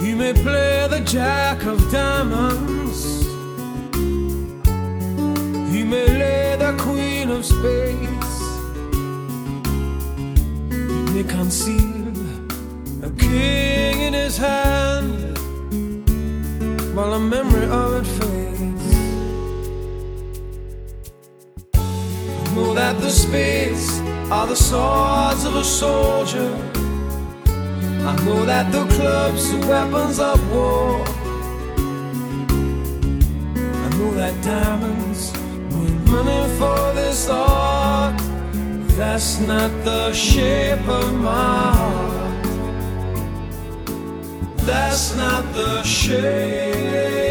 He may play the jack of diamonds, he may lay the queen of spades, he may conceal a king in his hand while the memory of it fades. I know that the spades are the swords of a soldier, I know that the clubs are weapons of war, I know that diamonds mean money for this art. That's not the shape of my heart, that's not the shape